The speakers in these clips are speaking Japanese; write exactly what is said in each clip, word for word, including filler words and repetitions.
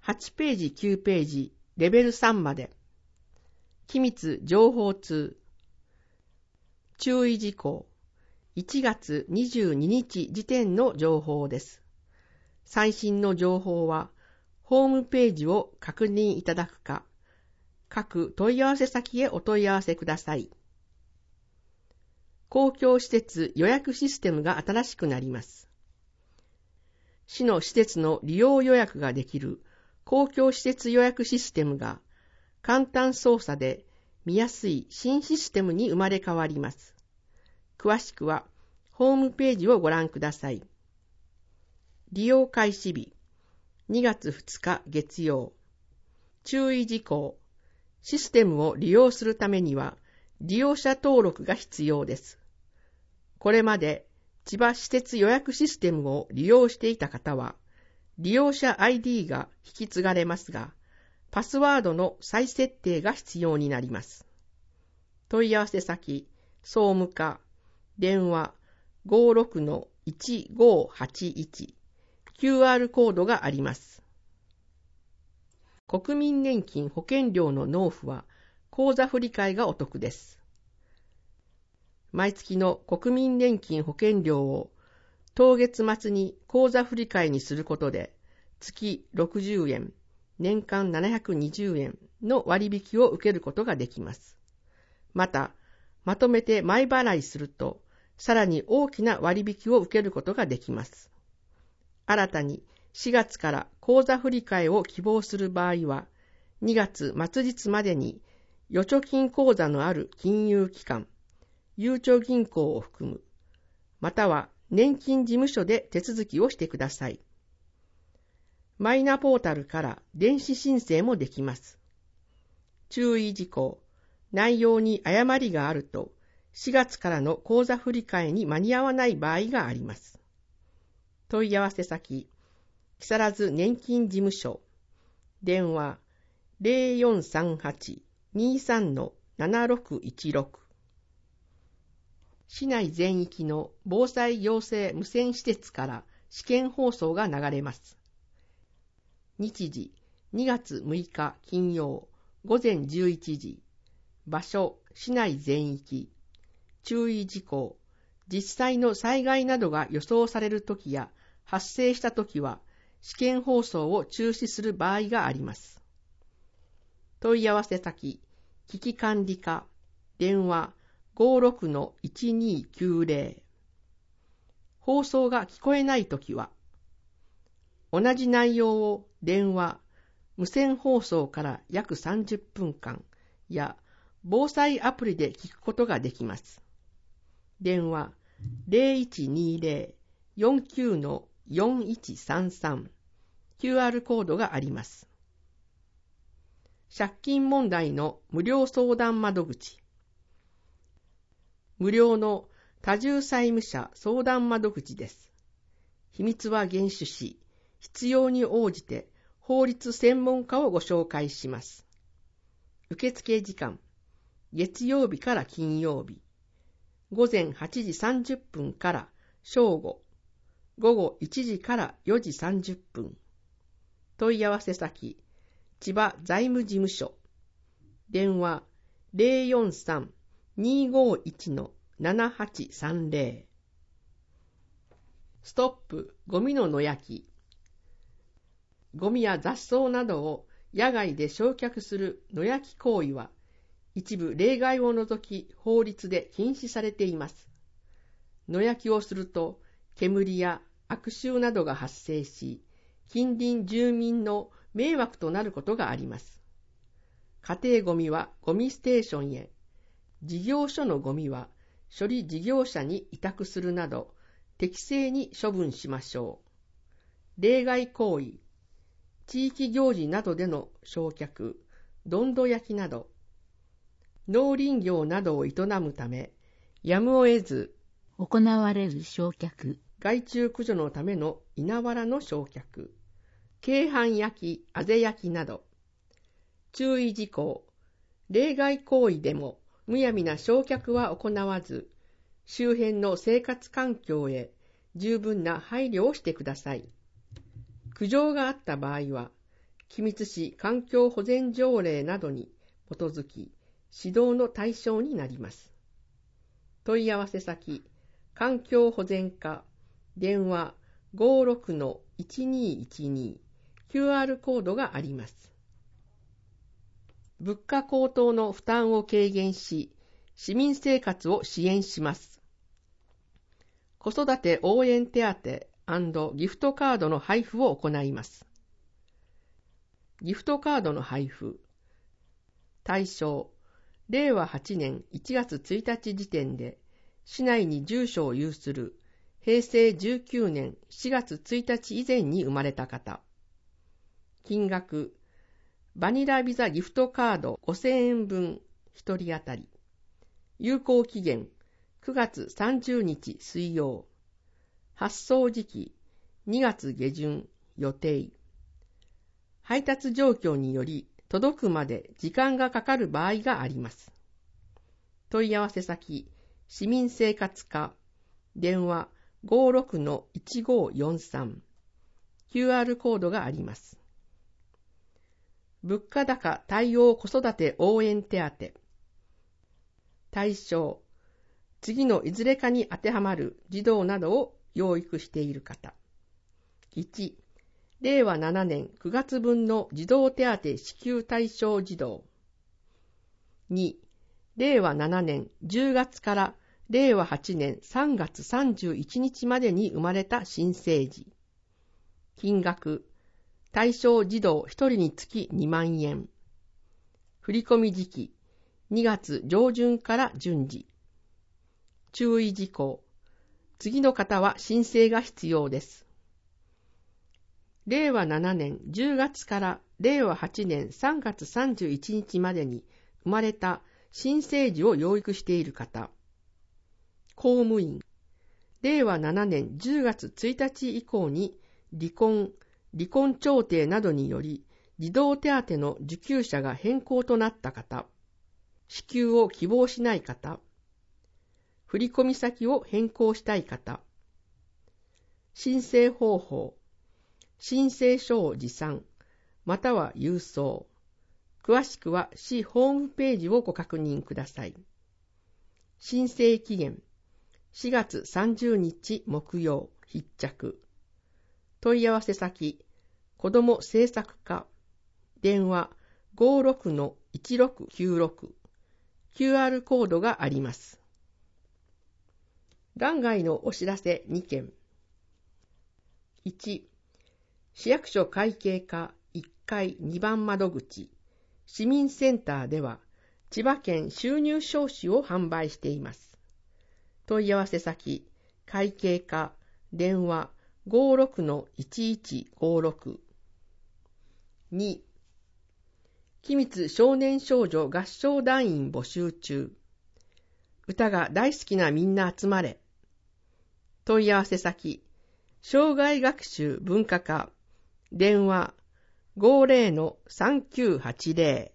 はちページきゅうページレベルさんまで。機密情報通。注意事項。いちがつにじゅうににち時点の情報です。最新の情報はホームページを確認いただくか、各問い合わせ先へお問い合わせください。公共施設予約システムが新しくなります。市の施設の利用予約ができる公共施設予約システムが簡単操作で見やすい新システムに生まれ変わります。詳しくはホームページをご覧ください。利用開始日にがつふつか月曜。注意事項。システムを利用するためには利用者登録が必要です。これまで千葉施設予約システムを利用していた方は利用者 アイディー が引き継がれますが、パスワードの再設定が必要になります。問い合わせ先、総務課、電話 ごろくのいちごはちいち、キューアール コードがあります。国民年金保険料の納付は口座振替がお得です。毎月の国民年金保険料を当月末に口座振替にすることで月ろくじゅうえん、年間ななひゃくにじゅうえんの割引を受けることができます。また、まとめて前払いするとさらに大きな割引を受けることができます。新たにしがつから口座振替を希望する場合は、にがつ末日までに預貯金口座のある金融機関、ゆうちょ銀行を含む、または年金事務所で手続きをしてください。マイナポータルから電子申請もできます。注意事項。内容に誤りがあると、しがつからの口座振替に間に合わない場合があります。問い合わせ先、木更津年金事務所、電話 ゼロよんさんはち にさん ななろくいちろく。市内全域の防災行政無線施設から試験放送が流れます。日時にがつむいか金曜ごぜんじゅういちじ。場所市内全域。注意事項。実際の災害などが予想されるときや発生したときは試験放送を中止する場合があります。問い合わせ先、危機管理課、電話 ごろくのいちにきゅうぜろ。放送が聞こえないときは、同じ内容を電話、無線放送から約さんじゅっぷんかんや防災アプリで聞くことができます。電話 ゼロいちにゼロ よんきゅうのよんいちさんさん、キューアール コードがあります。借金問題の無料相談窓口。無料の多重債務者相談窓口です。秘密は厳守し、必要に応じて法律専門家をご紹介します。受付時間、月曜日から金曜日、ごぜんはちじさんじゅっぷんから正午、ごごいちじからよじさんじゅっぷん。問い合わせ先、千葉財務事務所。電話 ゼロよんさん にごいちのななはちさんぜろ。ストップゴミの野焼き。ゴミや雑草などを野外で焼却する野焼き行為は、一部例外を除き法律で禁止されています。野焼きをすると煙や悪臭などが発生し、近隣住民の迷惑となることがあります。家庭ゴミはゴミステーションへ、事業所のゴミは処理事業者に委託するなど適正に処分しましょう。例外行為、地域行事などでの焼却、どんど焼きなど、農林業などを営むため、やむを得ず行われる焼却、 害虫駆除のための稲わらの焼却、鶏飯焼き、あぜ焼きなど、注意事項、例外行為でもむやみな焼却は行わず、周辺の生活環境へ十分な配慮をしてください。苦情があった場合は、 君津市環境保全条例などに基づき指導の対象になります。問い合わせ先、環境保全課、電話 ごーろくのいちにーいちにー、キューアール コードがあります。物価高騰の負担を軽減し、市民生活を支援します。子育て応援手当&ギフトカードの配布を行います。ギフトカードの配布。対象、れいわはちねんいちがつついたち時点で、市内に住所を有するへいせいじゅうきゅうねんしがつついたち以前に生まれた方。金額、バニラビザギフトカードごせんえんぶんひとり当たり。有効期限、くがつさんじゅうにち水曜。発送時期、にがつげじゅん予定。配達状況により届くまで時間がかかる場合があります。問い合わせ先、市民生活課、電話 ごーろくのいちごーよんさん、キューアール コードがあります。物価高対応子育て応援手当。対象、次のいずれかに当てはまる児童などを養育している方。いち、れいわななねんくがつぶんの児童手当支給対象児童。に、れいわななねんじゅうがつかられいわはちねんさんがつさんじゅういちにちまでに生まれた新生児。金額、対象児童ひとりにつきにまんえん。振込時期、にがつじょうじゅんから順次。注意事項。次の方は申請が必要です。れいわななねんじゅうがつかられいわはちねんさんがつさんじゅういちにちまでに生まれた新生児を養育している方。公務員。れいわななねんじゅうがつついたち以降に離婚、離婚調停などにより児童手当の受給者が変更となった方。支給を希望しない方。振込先を変更したい方。申請方法。申請書を持参、または郵送。詳しくは市ホームページをご確認ください。申請期限、しがつさんじゅうにち木曜、必着。問い合わせ先、子ども政策課、電話 ごーろくのいちろくきゅうろく、キューアール コードがあります。欄外のお知らせにけん。いち、市役所会計課いっかいにばん窓口、市民センターでは、千葉県収入証紙を販売しています。問い合わせ先、会計課、電話 ごーろくのいちいちごーろく。に、君津少年少女合唱団員募集中。歌が大好きなみんな集まれ。問い合わせ先、障害学習文化課、電話 ごーぜろのさんきゅうはちぜろ。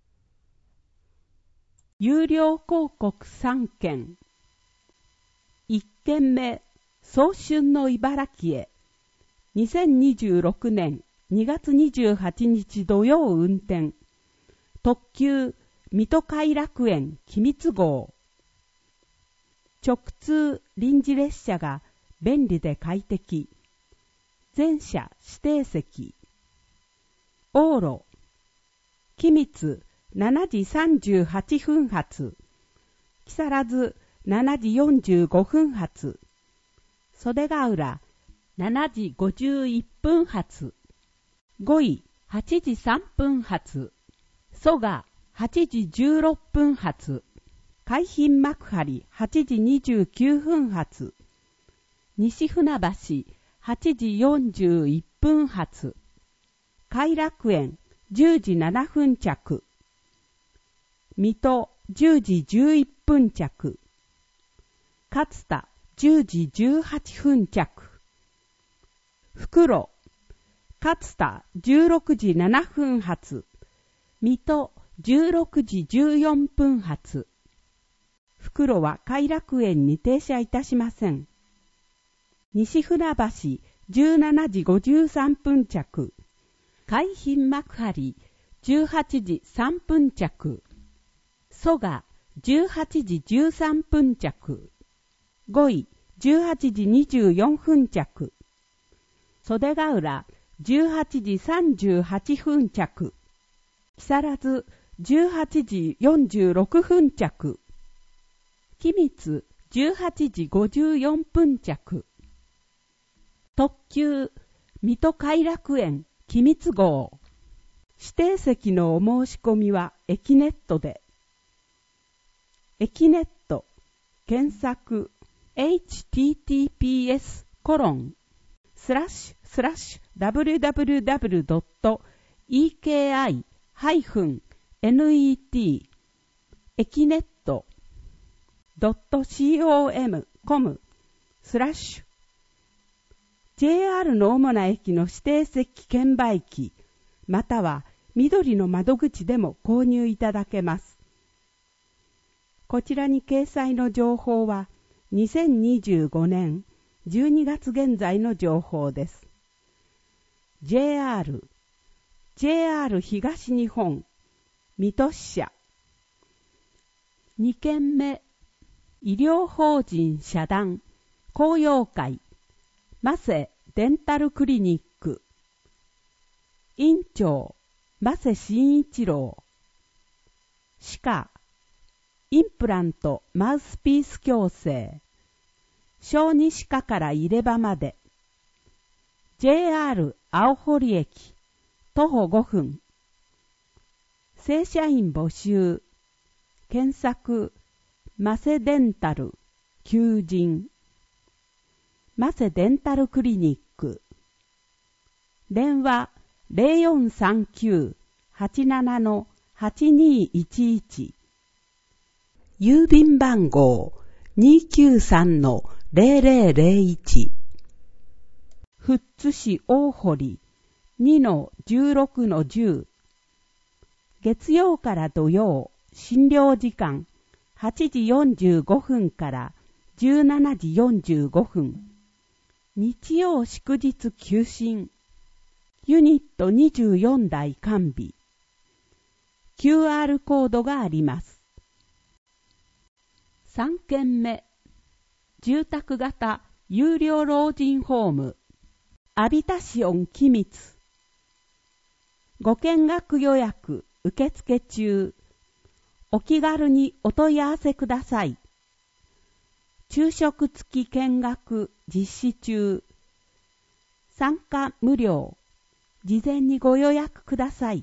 有料広告さんけん。いっけんめ、早春の茨城へ。にせんにじゅうろくねんにがつにじゅうはちにち土曜運転。特急水戸偕楽園君津号。直通臨時列車が便利で快適。全車指定席。往路。君津しちじさんじゅうはっぷん発。木更津しちじよんじゅうごふん発。袖ヶ浦しちじごじゅういっぷん発。五位はちじさんぷん発。蘇我はちじじゅうろっぷん発。海浜幕張はちじにじゅうきゅうふん発。西船橋はちじよんじゅういっぷん発。偕楽園じゅうじななふん着。水戸じゅうじじゅういっぷん着。勝田じゅうじじゅうはっぷん着。袋勝田じゅうろくじななふん発。水戸じゅうろくじじゅうよんぷん発。袋は偕楽園に停車いたしません。西船橋じゅうしちじごじゅうさんぷん着。 海浜幕張じゅうはちじさんぷん着、蘇我じゅうはちじじゅうさんぷん着、五位じゅうはちじにじゅうよんふん着、袖ヶ浦じゅうはちじさんじゅうはちふん着、木更津じゅうはちじよんじゅうろくふん着、君津じゅうはちじごじゅうよんぷん着、特急水戸偕楽園君津号、指定席のお申し込みはエキネットで。エキネット検索 エイチティーティーピーエス コロンスラッシュスラッシュ ダブリューダブリューダブリュードットイーケーアイハイフンネット エキネットドットコムスラッシュ ジェイアール の主な駅の指定席券売機または緑の窓口でも購入いただけます。こちらに掲載の情報はにせんにじゅうごねんじゅうにがつ現在の情報です。ジェイアール、ジェイアール 東日本、水戸支社。にけんめ、医療法人社団、紅葉会、マセデンタルクリニック。院長、マセ慎一郎。歯科、インプラントマウスピース矯正。小児歯科から入れ歯まで。ジェイアール 青堀駅、徒歩ごふん。正社員募集。検索、マセデンタル、求人。マセデンタルクリニック。電話 ゼロよんさんきゅう はちなな はちにいちいち。郵便番号 にきゅうさん ゼロゼロゼロいち。富津市大堀 にのじゅうろくのじゅう。月曜から土曜、診療時間はちじよんじゅうごふんからじゅうしちじよんじゅうごふん。日曜祝日休診。ユニットにじゅうよんだい完備。キューアール コードがあります。さんけんめ、住宅型有料老人ホーム、アビタシオン君津。ご見学予約受付中。お気軽にお問い合わせください。昼食付き見学実施中。参加無料。事前にご予約ください。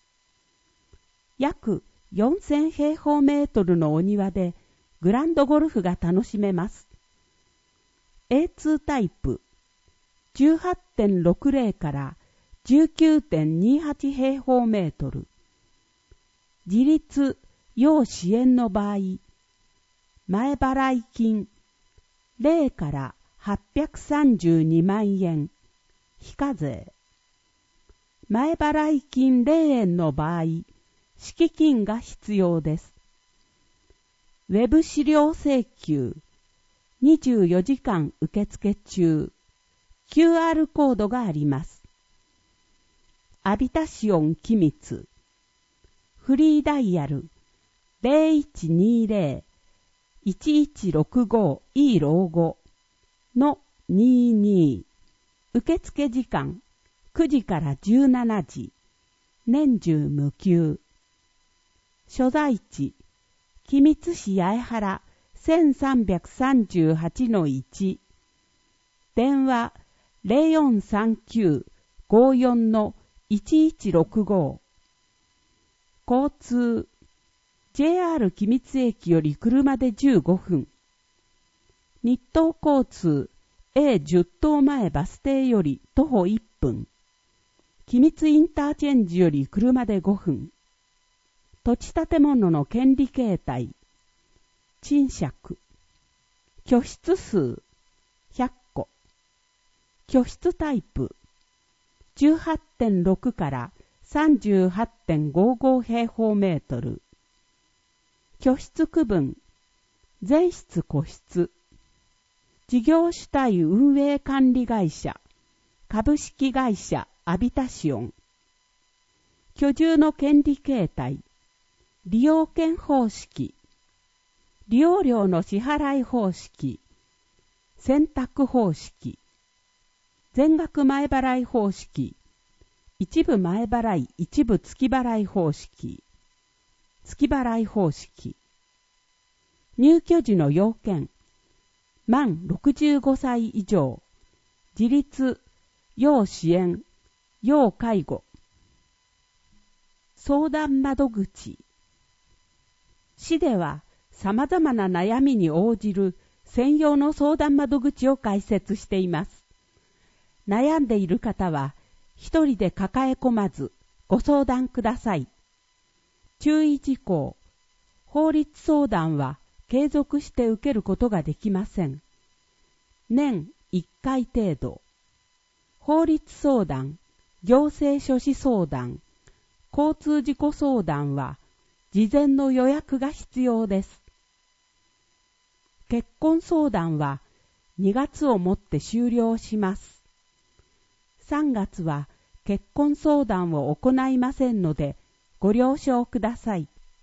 約よんせんへいほうメートルのお庭でグランドゴルフが楽しめます。エーツー タイプ じゅうはちてんろくゼロ から じゅうきゅうてんにはち 平方メートル。自立要支援の場合、前払い金ゼロからはっぴゃくさんじゅうにまんえん、非課税。前払い金ゼロえんの場合、敷金が必要です。ウェブ資料請求、にじゅうよじかん受付中、キューアール コードがあります。アビタシオン君津、フリーダイヤル ゼロいちにゼロ いちいちろくご イー 老後のにじゅうに。受付時間くじからじゅうしちじ。年中無休。所在地君津市八重原 せんさんびゃくさんじゅうはちのいち。電話 ゼロよんさんきゅう ごよん いちいちろくご。交通 ジェイアール 君津駅より車でじゅうごふん。日東交通 エーじゅう 棟前バス停より徒歩いっぷん。君津インターチェンジより車でごふん。土地建物の権利形態。賃借。居室数ひゃっこ。居室タイプ じゅうはちてんろく から さんじゅうはちてんごご 平方メートル。居室区分。全室個室。事業主体運営管理会社。株式会社アビタシオン。 居住の権利形態、利用権方式、利用料の支払い方式、選択方式、全額前払い方式、一部前払い、一部月払い方式、月払い方式、入居時の要件、満ろくじゅうごさい以上、自立、要支援、要介護、相談窓口。市では様々な悩みに応じる専用の相談窓口を開設しています。悩んでいる方は一人で抱え込まずご相談ください。注意事項。法律相談は継続して受けることができません。年いっかい程度。法律相談、行政書士相談、交通事故相談は事前の予約が必要です。結婚相談はにがつをもって終了します。さんがつは結婚相談を行いませんのでご了承ください。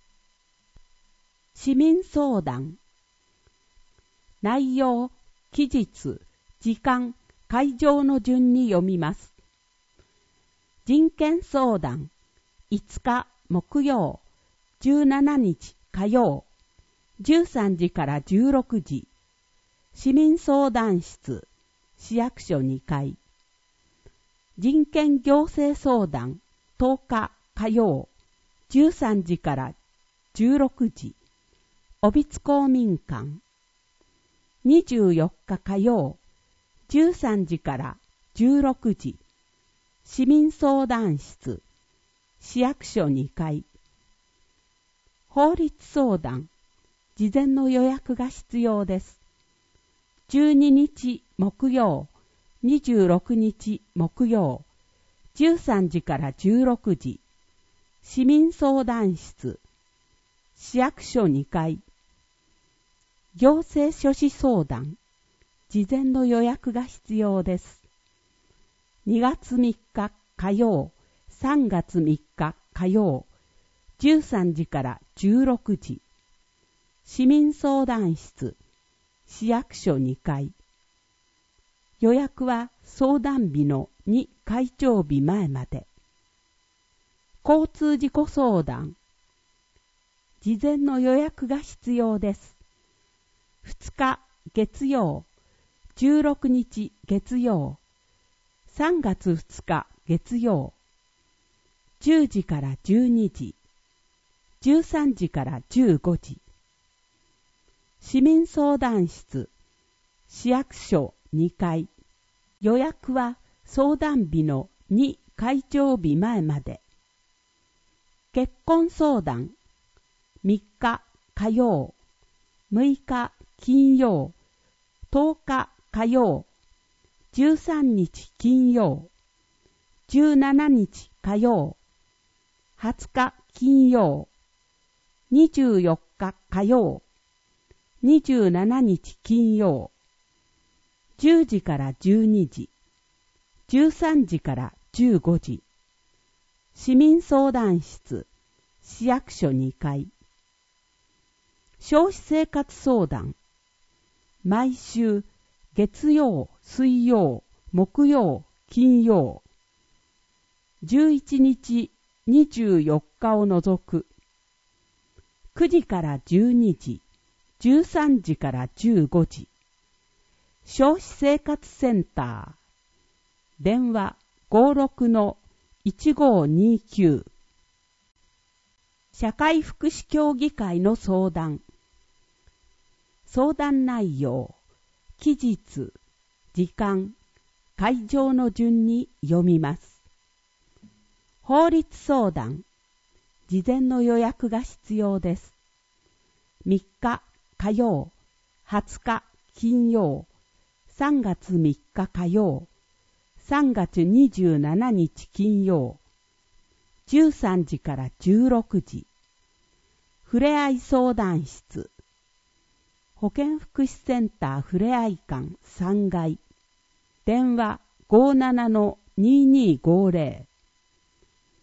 市民相談。内容、期日、時間、会場の順に読みます。人権相談。いつか木曜、じゅうしちにち火曜、じゅうさんじからじゅうろくじ、市民相談室、市役所にかい。人権行政相談、とおか火曜、じゅうさんじからじゅうろくじ、小櫃公民館。にじゅうよっか火曜、じゅうさんじからじゅうろくじ、市民相談室、市役所にかい。法律相談、事前の予約が必要です。じゅうににち木曜、にじゅうろくにち木曜、じゅうさんじからじゅうろくじ、市民相談室、市役所にかい。行政書士相談、事前の予約が必要です。にがつみっか火曜、さんがつみっか火曜、じゅうさんじからじゅうろくじ、市民相談室、市役所にかい。予約は相談日のに開庁日前まで。交通事故相談、事前の予約が必要です。ふつか月曜、じゅうろくにち月曜、さんがつふつか月曜、じゅうじからじゅうにじ、じゅうさんじからじゅうごじ。市民相談室、市役所にかい。予約は相談日のに開庁日前まで。結婚相談、みっか火曜、むいか金曜、とおか火曜、じゅうさんにち金曜、じゅうしちにち火曜、はつか金曜、にじゅうよっか火曜、にじゅうしちにち金曜、じゅうじからじゅうにじ、じゅうさんじからじゅうごじ、市民相談室、市役所にかい。消費生活相談、毎週月曜、水曜、木曜、金曜、じゅういちにち、にじゅうよっかを除く、くじからじゅうにじ、じゅうさんじからじゅうごじ、消費生活センター、電話 ごじゅうろくのいちごにきゅう、社会福祉協議会の相談、相談内容、期日、時間、会場の順に読みます。法律相談、事前の予約が必要です。みっか火曜、はつか金曜、さんがつみっか火曜、さんがつにじゅうしちにち金曜、じゅうさんじからじゅうろくじ、ふれあい相談室、保健福祉センターふれあい館さんがい、電話 ごじゅうななのにーにーごーぜろ、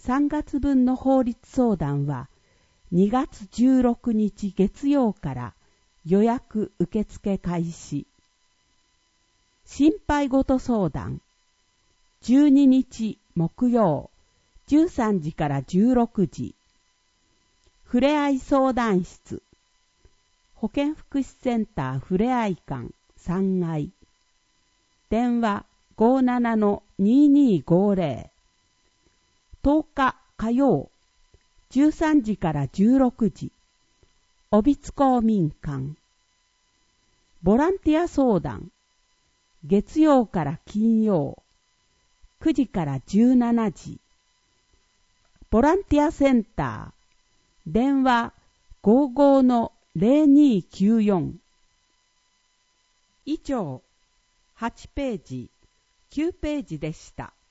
さんがつぶんの法律相談はにがつじゅうろくにち月曜から予約受付開始。心配事相談じゅうににち木曜じゅうさんじからじゅうろくじ。ふれあい相談室保健福祉センターふれあい館さんがい。電話 ごーななのにーにーごーぜろ。とおか火曜じゅうさんじからじゅうろくじ。帯津公民館。ボランティア相談月曜から金曜くじからじゅうしちじ。ボランティアセンター電話 ごーごーのぜろにーきゅうよん。以上はちページきゅうページでした。